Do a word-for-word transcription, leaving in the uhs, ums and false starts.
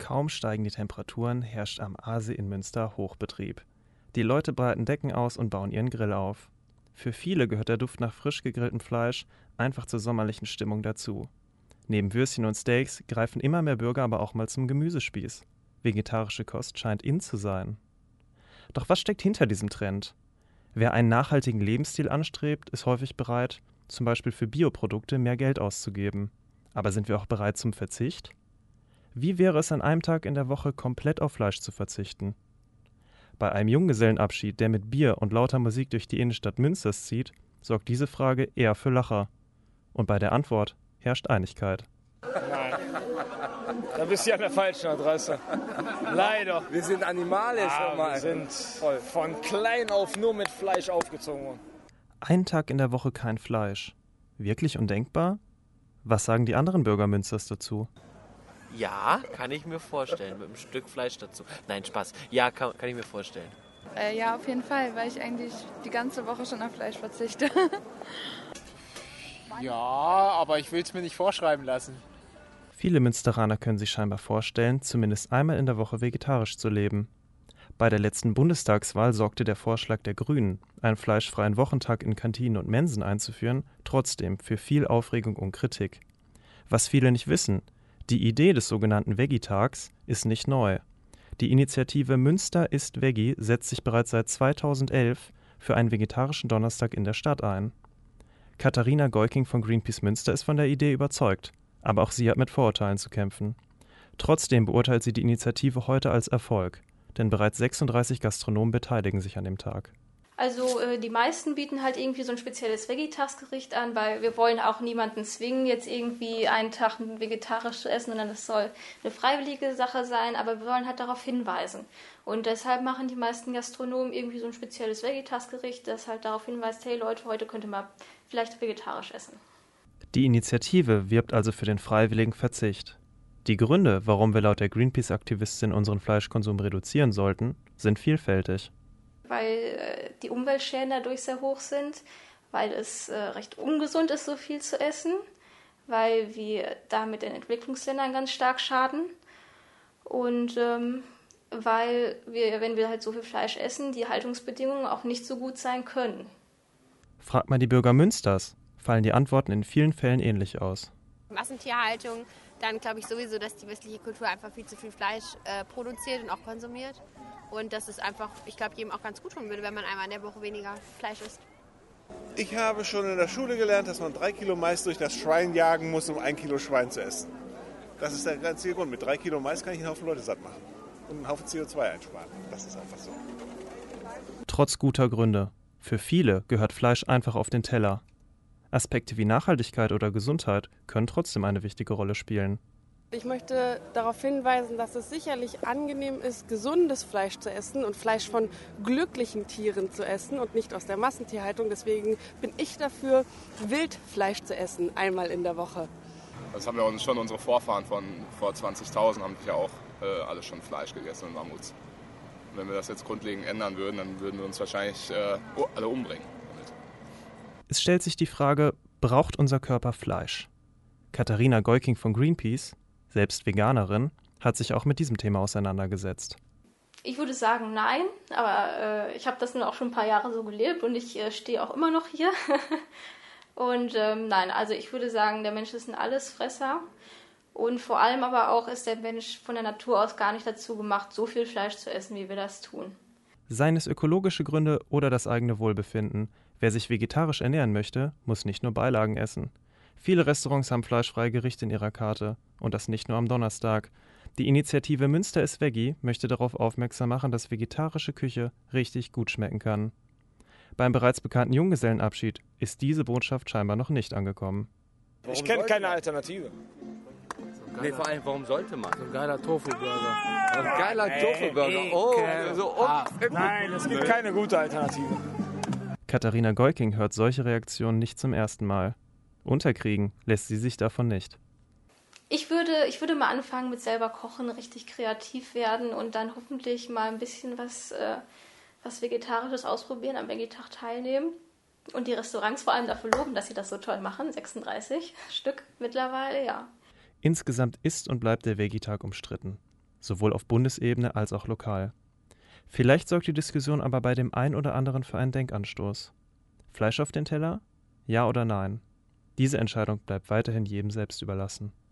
Kaum steigen die Temperaturen, herrscht am Aasee in Münster Hochbetrieb. Die Leute breiten Decken aus und bauen ihren Grill auf. Für viele gehört der Duft nach frisch gegrilltem Fleisch einfach zur sommerlichen Stimmung dazu. Neben Würstchen und Steaks greifen immer mehr Bürger aber auch mal zum Gemüsespieß. Vegetarische Kost scheint in zu sein. Doch was steckt hinter diesem Trend? Wer einen nachhaltigen Lebensstil anstrebt, ist häufig bereit, zum Beispiel für Bioprodukte mehr Geld auszugeben. Aber sind wir auch bereit zum Verzicht? Wie wäre es an einem Tag in der Woche komplett auf Fleisch zu verzichten? Bei einem Junggesellenabschied, der mit Bier und lauter Musik durch die Innenstadt Münsters zieht, sorgt diese Frage eher für Lacher. Und bei der Antwort herrscht Einigkeit. Nein, da bist du an der falschen Adresse. Leider. Wir sind animalisch. Ah, wir sind von klein auf nur mit Fleisch aufgezogen worden. Ein Tag in der Woche kein Fleisch. Wirklich undenkbar? Was sagen die anderen Bürger Münsters dazu? Ja, kann ich mir vorstellen. Mit einem Stück Fleisch dazu. Nein, Spaß. Ja, kann, kann ich mir vorstellen. Äh, ja, auf jeden Fall, weil ich eigentlich die ganze Woche schon auf Fleisch verzichte. Ja, aber ich will es mir nicht vorschreiben lassen. Viele Münsteraner können sich scheinbar vorstellen, zumindest einmal in der Woche vegetarisch zu leben. Bei der letzten Bundestagswahl sorgte der Vorschlag der Grünen, einen fleischfreien Wochentag in Kantinen und Mensen einzuführen, trotzdem für viel Aufregung und Kritik. Was viele nicht wissen: Die Idee des sogenannten Veggie-Tags ist nicht neu. Die Initiative Münster isst Veggie setzt sich bereits seit zweitausendelf für einen vegetarischen Donnerstag in der Stadt ein. Katharina Geuking von Greenpeace Münster ist von der Idee überzeugt, aber auch sie hat mit Vorurteilen zu kämpfen. Trotzdem beurteilt sie die Initiative heute als Erfolg, denn bereits sechsunddreißig Gastronomen beteiligen sich an dem Tag. Also äh, die meisten bieten halt irgendwie so ein spezielles Veggie-Tagsgericht an, weil wir wollen auch niemanden zwingen, jetzt irgendwie einen Tag vegetarisch zu essen, sondern das soll eine freiwillige Sache sein, aber wir wollen halt darauf hinweisen. Und deshalb machen die meisten Gastronomen irgendwie so ein spezielles Veggie-Tagsgericht, das halt darauf hinweist, hey Leute, heute könnt ihr mal vielleicht vegetarisch essen. Die Initiative wirbt also für den freiwilligen Verzicht. Die Gründe, warum wir laut der Greenpeace-Aktivistin unseren Fleischkonsum reduzieren sollten, sind vielfältig. Weil äh, die Umweltschäden dadurch sehr hoch sind, weil es äh, recht ungesund ist, so viel zu essen, weil wir damit den Entwicklungsländern ganz stark schaden und ähm, weil wir, wenn wir halt so viel Fleisch essen, die Haltungsbedingungen auch nicht so gut sein können. Fragt man die Bürger Münsters, fallen die Antworten in vielen Fällen ähnlich aus. Massentierhaltung, dann glaube ich sowieso, dass die westliche Kultur einfach viel zu viel Fleisch äh, produziert und auch konsumiert. Und dass es einfach, ich glaube, jedem auch ganz gut tun würde, wenn man einmal in der Woche weniger Fleisch isst. Ich habe schon in der Schule gelernt, dass man drei Kilo Mais durch das Schwein jagen muss, um ein Kilo Schwein zu essen. Das ist der ganze Grund. Mit drei Kilo Mais kann ich einen Haufen Leute satt machen und einen Haufen C O zwei einsparen. Das ist einfach so. Trotz guter Gründe. Für viele gehört Fleisch einfach auf den Teller. Aspekte wie Nachhaltigkeit oder Gesundheit können trotzdem eine wichtige Rolle spielen. Ich möchte darauf hinweisen, dass es sicherlich angenehm ist, gesundes Fleisch zu essen und Fleisch von glücklichen Tieren zu essen und nicht aus der Massentierhaltung. Deswegen bin ich dafür, Wildfleisch zu essen, einmal in der Woche. Das haben ja uns schon unsere Vorfahren von vor zwanzigtausend haben ja auch äh, alle schon Fleisch gegessen und Mammuts. Und wenn wir das jetzt grundlegend ändern würden, dann würden wir uns wahrscheinlich äh, alle umbringen. Damit. Es stellt sich die Frage, braucht unser Körper Fleisch? Katharina Geuking von Greenpeace, selbst Veganerin, hat sich auch mit diesem Thema auseinandergesetzt. Ich würde sagen, nein, aber äh, ich habe das nun auch schon ein paar Jahre so gelebt und ich äh, stehe auch immer noch hier. und ähm, nein, also ich würde sagen, der Mensch ist ein Allesfresser und vor allem aber auch ist der Mensch von der Natur aus gar nicht dazu gemacht, so viel Fleisch zu essen, wie wir das tun. Seien es ökologische Gründe oder das eigene Wohlbefinden, wer sich vegetarisch ernähren möchte, muss nicht nur Beilagen essen. Viele Restaurants haben fleischfreie Gerichte in ihrer Karte und das nicht nur am Donnerstag. Die Initiative Münster ist Veggie möchte darauf aufmerksam machen, dass vegetarische Küche richtig gut schmecken kann. Beim bereits bekannten Junggesellenabschied ist diese Botschaft scheinbar noch nicht angekommen. Ich kenne keine Alternative. Nee, vor allem, warum sollte man? So ein geiler Tofu-Burger. Ein geiler Tofu-Burger. Oh, so ah, Nein, es gibt keine gute Alternative. Katharina Geuking hört solche Reaktionen nicht zum ersten Mal. Unterkriegen lässt sie sich davon nicht. Ich würde, ich würde mal anfangen mit selber kochen, richtig kreativ werden und dann hoffentlich mal ein bisschen was, äh, was Vegetarisches ausprobieren, am Veggie-Tag teilnehmen. Und die Restaurants vor allem dafür loben, dass sie das so toll machen. sechsunddreißig Stück mittlerweile, ja. Insgesamt ist und bleibt der Veggie-Tag umstritten. sowohl auf Bundesebene als auch lokal. Vielleicht sorgt die Diskussion aber bei dem einen oder anderen für einen Denkanstoß. Fleisch auf den Teller? Ja oder nein? Diese Entscheidung bleibt weiterhin jedem selbst überlassen.